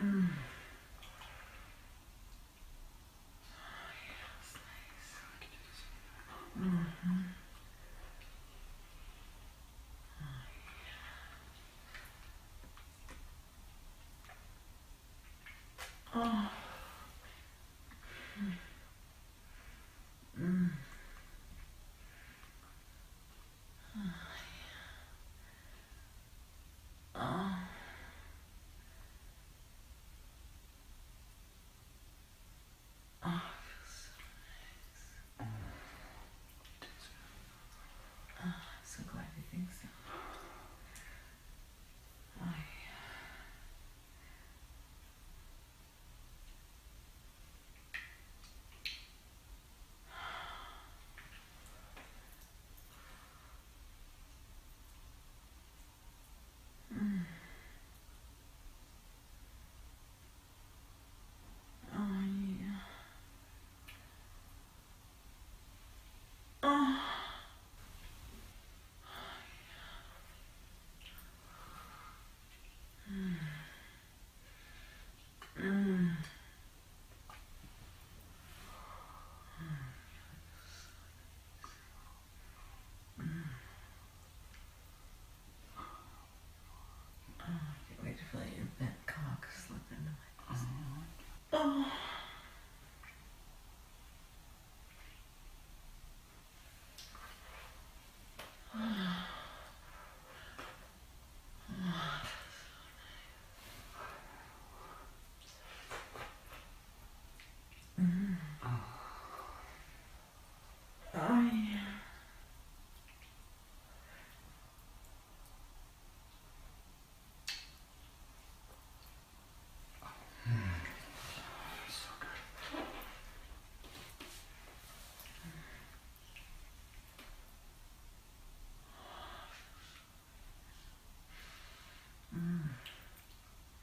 Oh. Mm. Oh. Oh. I'm so glad you think so. Oh, yeah. Oh, yeah. Oh. Mm. Oh, I can't wait to feel your bent cock slip into my face. Oh.